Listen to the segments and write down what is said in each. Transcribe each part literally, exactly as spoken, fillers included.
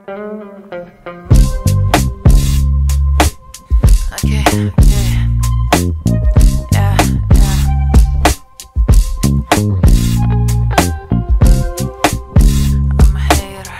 Okay, okay. Yeah, yeah. I'm a hater.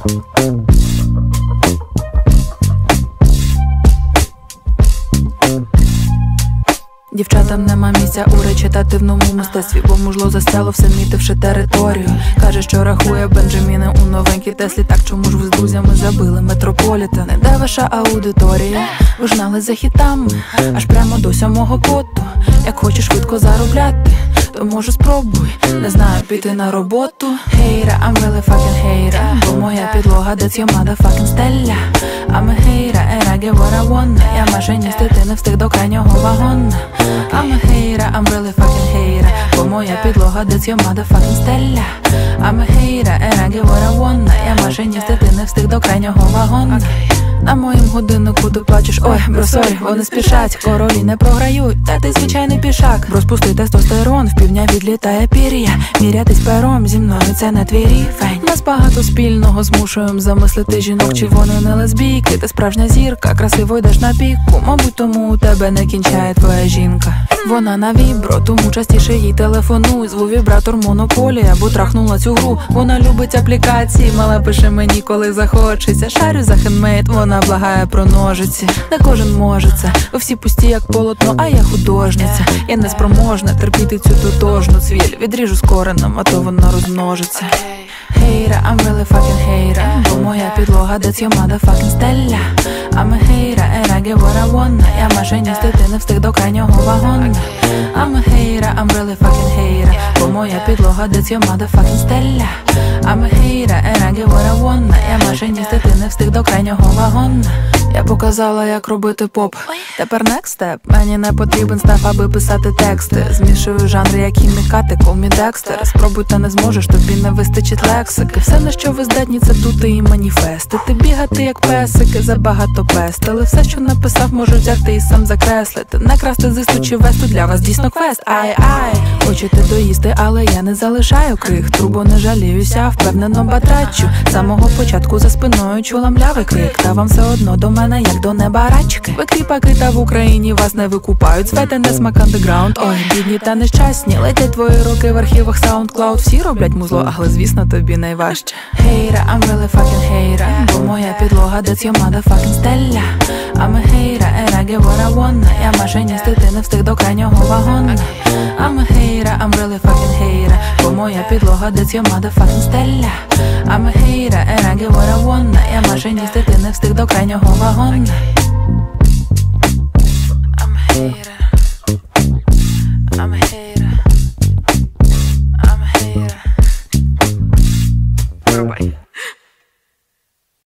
Дівчатам нема місця у речитативному мистецтві, бо мужло застряло, все мітивши територію. Каже, що рахує Бенджаміни у новенькій Теслі. Так чому ж ви з друзями забили Метрополітен? Не де ваша аудиторія? Ви ж гнали за хітами аж прямо до сьомого поту. Як хочеш швидко заробляти, то може спробуй, не знаю, піти на роботу. Hater, I'm really fucking hater, бо моя підлога, that's your motherfucking стеля. I'm a hater, and I get what I want. Я майже ні з дитини встиг до крайнього вагона. I'm a hater, I'm really fucking hater, бо моя підлога, that's your motherfucking стеля. I'm a hater, and I get what I want. Я майже ні з дитини встиг до крайнього вагона. На моїм годиннику ти плачеш, ой, бро, сорі, вони спішать, королі не програють, та ти звичайний пішак. Розпусти тестостерон, в півдня відлітає пір'я. Мірятись пером зі мною, це не твій рівень. Нас багато спільного, змушуєм замислити жінок, чи вони не лесбійки. Ти справжня зірка, красиво йдеш на піку, мабуть, тому у тебе не кінчає твоя жінка. Вона на вібро, тому частіше їй телефонуй. Зву вібратор монополія, бо трахнула цю гру. Вона любить аплікації, мала пише мені, коли захочеться. Шарю за хендмейд, вона благає про ножиці. Не кожен може це, ви всі пусті як полотно, а я художниця. Я не спроможна терпіти цю тотожну цвіль. Відріжу з кореном, а то вона розмножиться. Hater, I'm really fucking hater, бо моя підлога, that's your motherfucking стеля. I'm a hater, and I get what I want. Я майже ні з дитини встиг до крайнього вагона. I'm a hater, I'm really fucking hater, бо моя підлога, that's your motherfucking стеля. I'm a hater, and I get what I want. Я майже ні з дитини встиг до крайнього вагона. Я показала, як робити поп. Тепер next step. Мені не потрібен став, аби писати тексти. Змішую жанри, як хімікати, call me Dexter. Спробуй, та не зможеш, тобі не вистачить лексики. Все, на що ви здатні, це тути і маніфести. Ти бігати, як песики, забагато пестили. Все, що написав, можу взяти і сам закреслити. Не красти зисту чи весту, для вас дійсно квест. Ай-ай, хочете доїсти, але я не залишаю крих. Трубо не жаліюся, впевнено батрачу. З самого початку за спиною чула млявий крик. Та вам все одно до мене, як до неба рачки. Ви кріпаки, та в Україні вас не викупають. Звете не смак андеграунд. Ой, бідні та нещасні. Летять твої роки в архівах SoundCloud. Всі роблять музло, але звісно тобі найважче. Hater, I'm really fucking hater, бо моя підлога, that's your motherfucking стеля. I'm a hater, and I get what I want. Я майже ні з дитини встиг до крайнього вагона. I'm a hater, I'm really fucking hater, бо моя підлога, that's your motherfucking стеля. I'm a hater, and I get what I want. Я майже ні з дитини встиг до крайнього вагона.